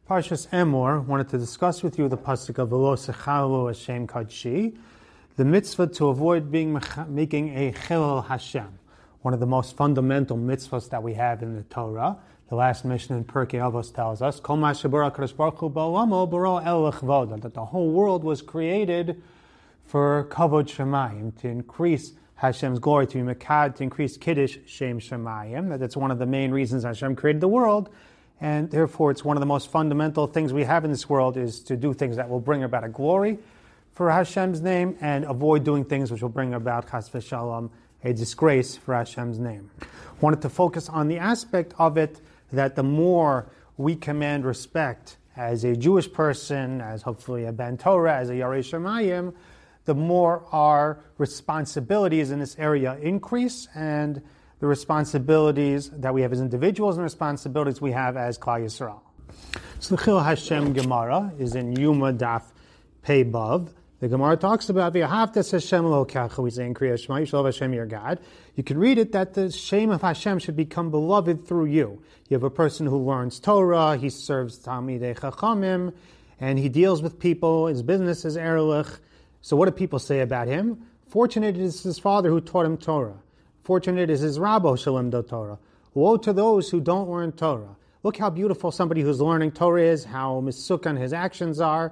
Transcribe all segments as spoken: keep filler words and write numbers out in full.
Parshas Emor wanted to discuss with you the pasuk of V'lo sechalu Hashem kadshi, the mitzvah to avoid being making a chilul Hashem, one of the most fundamental mitzvahs that we have in the Torah. The last mission in Pirkei Avos tells us, Kol ma shebara Kadosh Baruch Hu ba'olamo baro el l'chvodo, that the whole world was created for kavod shemayim, to increase Hashem's glory, to be mekad, to increase kiddush shem shemayim. That that's one of the main reasons Hashem created the world. And therefore, it's one of the most fundamental things we have in this world is to do things that will bring about a glory for Hashem's name and avoid doing things which will bring about, chas v'shalom, a disgrace for Hashem's name. Wanted to focus on the aspect of it that the more we command respect as a Jewish person, as hopefully a Ben Torah, as a Yarei Shemayim, the more our responsibilities in this area increase, and the responsibilities that we have as individuals and the responsibilities we have as Klal Yisrael. So the Chil Hashem Gemara is in Yuma Daf Pei Bav. The Gemara talks about V'ahavtas Hashem Elokecha. We say in Kriya Shema, you shall love Hashem your God. You can read it that the shame of Hashem should become beloved through you. You have a person who learns Torah, he serves Talmidei Chachamim, and he deals with people. His business is Erlich. So what do people say about him? Fortunate is his father who taught him Torah. Fortunate is his Rabbo Shalem Do Torah. Woe to those who don't learn Torah. Look how beautiful somebody who's learning Torah is, how misukan his actions are.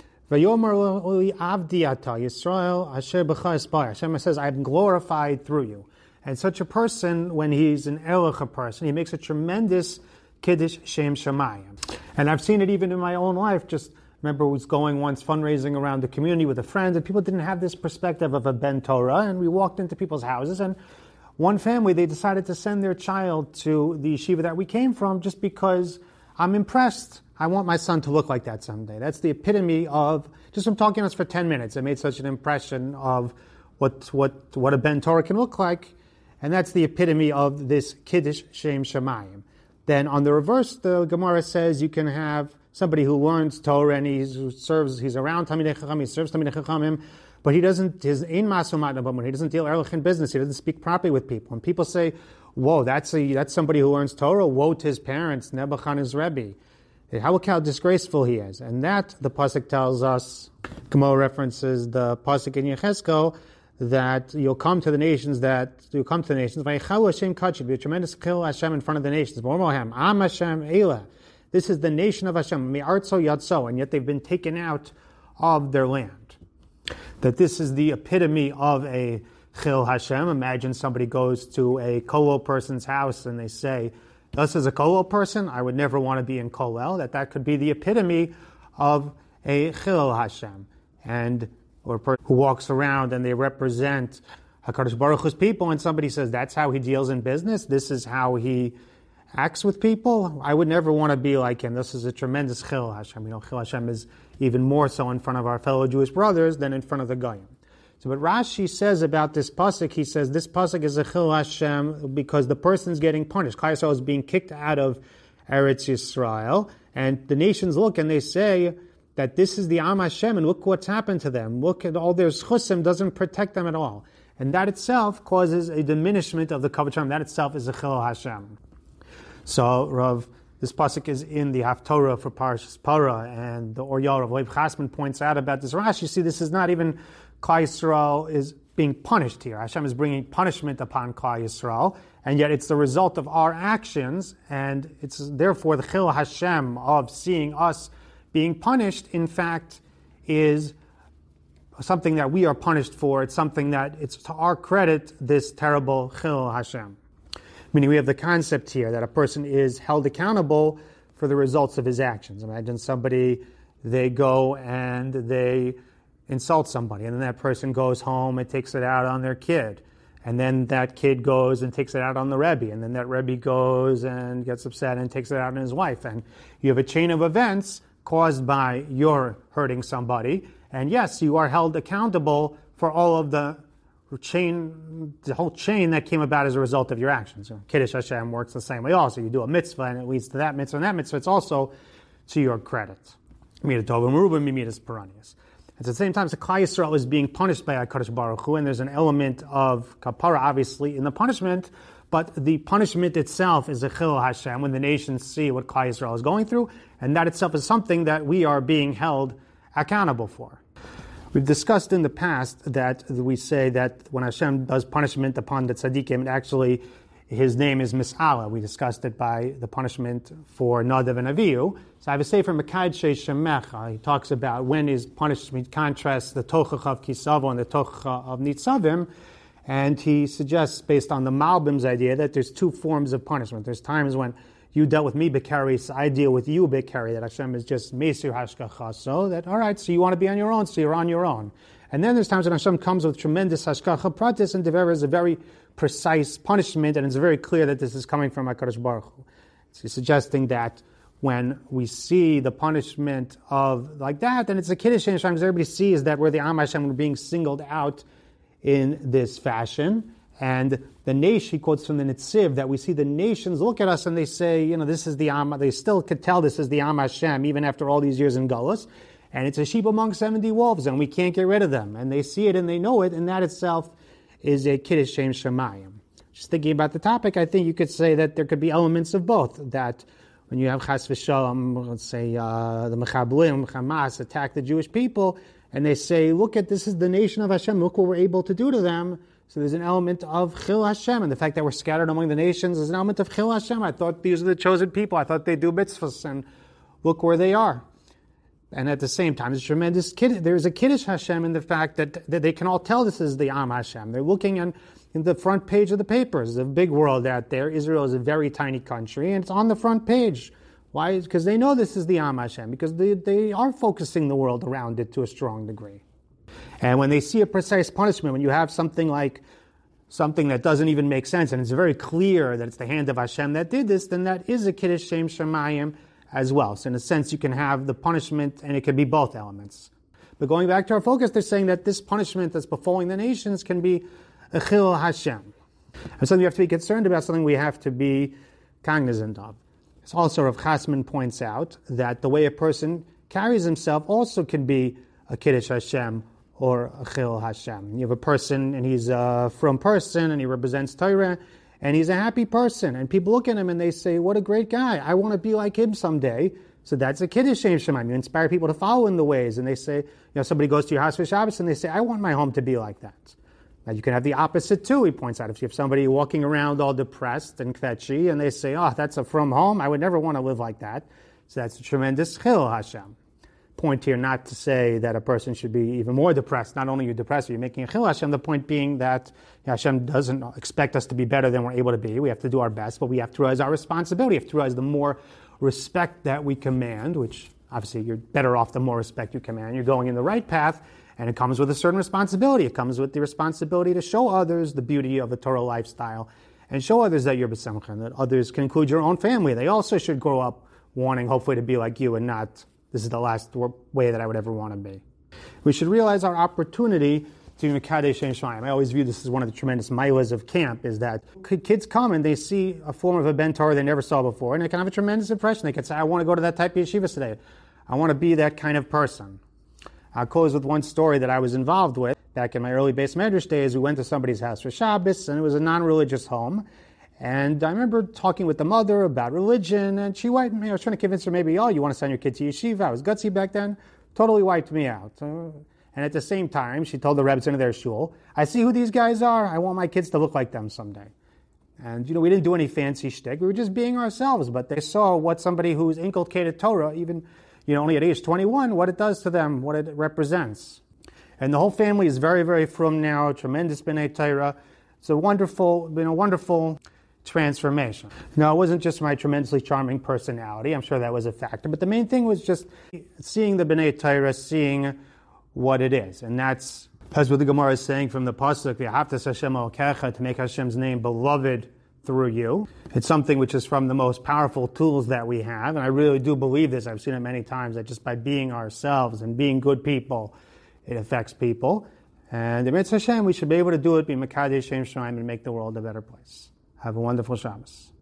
Vayomer Avdi Ata Yisrael Asher B'cha Espay. Hashem says, I'm glorified through you. And such a person, when he's an Elocha person, he makes a tremendous Kiddush Shem Shemayim. And I've seen it even in my own life. Just remember, I was going once fundraising around the community with a friend, and people didn't have this perspective of a Ben Torah, and we walked into people's houses, and one family, they decided to send their child to the yeshiva that we came from just because I'm impressed. I want my son to look like that someday. That's the epitome of, just from talking to us for ten minutes, it made such an impression of what what what a Ben Torah can look like, and that's the epitome of this Kiddush Shem Shemayim. Then on the reverse, the Gemara says you can have somebody who learns Torah and he's, who serves, he's around Talmidei Chachamim, he serves Talmidei Chachamim, but he doesn't, his ein masumat nabamut, he doesn't deal erlich in business, he doesn't speak properly with people. And people say, whoa, that's a, that's somebody who learns Torah, woe to his parents, Nebuchadnezzar his Rebbe. How, how disgraceful he is. And that, the pasuk tells us, Gemara references the pasuk in Yechezkel, that you'll come to the nations, that you'll come to the nations, Vayichalu Hashem Kachid, be a tremendous kill Hashem in front of the nations. Am Hashem Eila. This is the nation of Hashem, Mi'artzo Yatso, and yet they've been taken out of their land. That this is the epitome of a Chil Hashem. Imagine somebody goes to a Kolel person's house and they say, "This is a Kolel person, I would never want to be in Kolel." That that could be the epitome of a Chil Hashem. And or a person who walks around and they represent HaKadosh Baruch Hu's people, and somebody says that's how he deals in business, this is how he acts with people, I would never want to be like him. This is a tremendous Chil Hashem. You know, Chil Hashem is even more so in front of our fellow Jewish brothers than in front of the Goyim. So what Rashi says about this pasuk, he says this pasuk is a Chil Hashem because the person's getting punished. Klal Yisrael is being kicked out of Eretz Yisrael, and the nations look and they say that this is the Am Hashem, and look what's happened to them. Look at all their schusim, doesn't protect them at all. And that itself causes a diminishment of the Kavod Shem. That itself is a Chil Hashem. So, Rav, this pasuk is in the Haftorah for Parashas Parah, and the Oryal Rav Leib Chasman points out about this Rashi. You see, this is not even Klal Yisrael is being punished here. Hashem is bringing punishment upon Klal Yisrael, and yet it's the result of our actions, and it's therefore the Chil Hashem of seeing us being punished, in fact, is something that we are punished for. It's something that it's to our credit, this terrible Chil Hashem. Meaning we have the concept here that a person is held accountable for the results of his actions. Imagine somebody, they go and they insult somebody, and then that person goes home and takes it out on their kid. And then that kid goes and takes it out on the Rebbe, and then that Rebbe goes and gets upset and takes it out on his wife. And you have a chain of events caused by your hurting somebody, and yes, you are held accountable for all of the chain, the whole chain that came about as a result of your actions. Kiddush Hashem works the same way also. You do a mitzvah and it leads to that mitzvah, and that mitzvah, it's also to your credit. Midas Tovim Merubim, Midas Peranius. At the same time, the Klal Yisrael is being punished by HaKadosh Baruch Hu, and there's an element of kapara, obviously, in the punishment, But the punishment itself is a chilul Hashem when the nations see what Klal Yisrael is going through, and that itself is something that we are being held accountable for. We've discussed in the past that we say that when Hashem does punishment upon the tzaddikim, actually his name is Mis'ala. We discussed it by the punishment for Nadav and Avihu. So I have a sefer Mekadshe Shemecha. He talks about when his punishment contrasts the Tochach of Kisavo and the Tochach of Nitzavim. And he suggests, based on the Malbim's idea, that there's two forms of punishment. There's times when you dealt with me, Bekari, so I deal with you, Bekari, that Hashem is just Mesir Hashkacha. So that, all right, so you want to be on your own, so you're on your own. And then there's times when Hashem comes with tremendous Hashkacha Pratis, and Dever is a very precise punishment, and it's very clear that this is coming from HaKadosh Baruch Hu. So he's suggesting that when we see the punishment of like that, then it's a Kiddush Hashem, because everybody sees that we're the Am Hashem, we're being singled out in this fashion. And the nation, he quotes from the Nitziv, that we see the nations look at us and they say, you know, this is the Am, they still could tell this is the Am Hashem, even after all these years in Gullus. And it's a sheep among seventy wolves, and we can't get rid of them. And they see it and they know it, and that itself is a Kiddush Shem Shemayim. Just thinking about the topic, I think you could say that there could be elements of both. That when you have Chas v'Shalom, let's say uh, the Mechablim, Hamas attack the Jewish people, and they say, look at, this is the nation of Hashem, look what we're able to do to them. So there's an element of Chil Hashem, and the fact that we're scattered among the nations is an element of Chil Hashem. I thought these are the chosen people. I thought they do mitzvahs, and look where they are. And at the same time, there's tremendous kid, there's a Kiddush Hashem in the fact that, that they can all tell this is the Am Hashem. They're looking in, in the front page of the papers. There's a big world out there. Israel is a very tiny country, and it's on the front page. Why? Because they know this is the Am Hashem, because they, they are focusing the world around it to a strong degree. And when they see a precise punishment, when you have something like something that doesn't even make sense, and it's very clear that it's the hand of Hashem that did this, then that is a Kiddush Shem Shemayim as well. So in a sense, you can have the punishment, and it can be both elements. But going back to our focus, they're saying that this punishment that's befalling the nations can be a Chil Hashem. And something we have to be concerned about, something we have to be cognizant of. It's also, Rav Chasman points out that the way a person carries himself also can be a Kiddush Hashem or a Chil Hashem. You have a person, and he's a from person, and he represents Torah, and he's a happy person, and people look at him and they say, what a great guy, I want to be like him someday. So that's a Kiddush Shem Shemayim. You inspire people to follow in the ways, and they say, you know, somebody goes to your house for Shabbos, and they say, I want my home to be like that. Now you can have the opposite too, he points out. If you have somebody walking around all depressed and kvetchy, and they say, oh, that's a from home, I would never want to live like that. So that's a tremendous Chil Hashem. Point here not to say that a person should be even more depressed. Not only are you depressed, you're making a Chil Hashem. The point being that Hashem doesn't expect us to be better than we're able to be. We have to do our best, but we have to realize our responsibility. We have to realize the more respect that we command, which obviously you're better off the more respect you command, you're going in the right path, and it comes with a certain responsibility. It comes with the responsibility to show others the beauty of a Torah lifestyle, and show others that you're b'semcha, and that others can include your own family. They also should grow up wanting, hopefully, to be like you, and not, this is the last way that I would ever want to be. We should realize our opportunity to Mekadesh Shem Shemayim. I always view this as one of the tremendous milas of camp, is that kids come and they see a form of a Ben Torah they never saw before, and they can have a tremendous impression. They can say, I want to go to that type of yeshiva today. I want to be that kind of person. I'll close with one story that I was involved with. Back in my early base medrash days, we went to somebody's house for Shabbos, and it was a non-religious home. And I remember talking with the mother about religion, and she wiped me. I was trying to convince her, maybe, oh, you want to send your kid to yeshiva? I was gutsy back then. Totally wiped me out. Uh, and at the same time, she told the rebbetzin of their shul, I see who these guys are. I want my kids to look like them someday. And, you know, we didn't do any fancy shtick. We were just being ourselves. But they saw what somebody who's inculcated Torah, even, you know, only at age twenty-one, what it does to them, what it represents. And the whole family is very, very frum now, tremendous B'nai Torah. It's a wonderful, been a wonderful transformation. Now, it wasn't just my tremendously charming personality. I'm sure that was a factor. But the main thing was just seeing the B'nai Torah, seeing what it is. And that's, that's what the Gemara is saying from the Pasuk, V'ahavtas Hashem Elokecha, to make Hashem's name beloved through you. It's something which is from the most powerful tools that we have. And I really do believe this. I've seen it many times, that just by being ourselves and being good people, it affects people. And the Mitzvah Hashem, we should be able to do it, be Mekadesh Shem Shemayim, and make the world a better place. Have a wonderful Shabbos.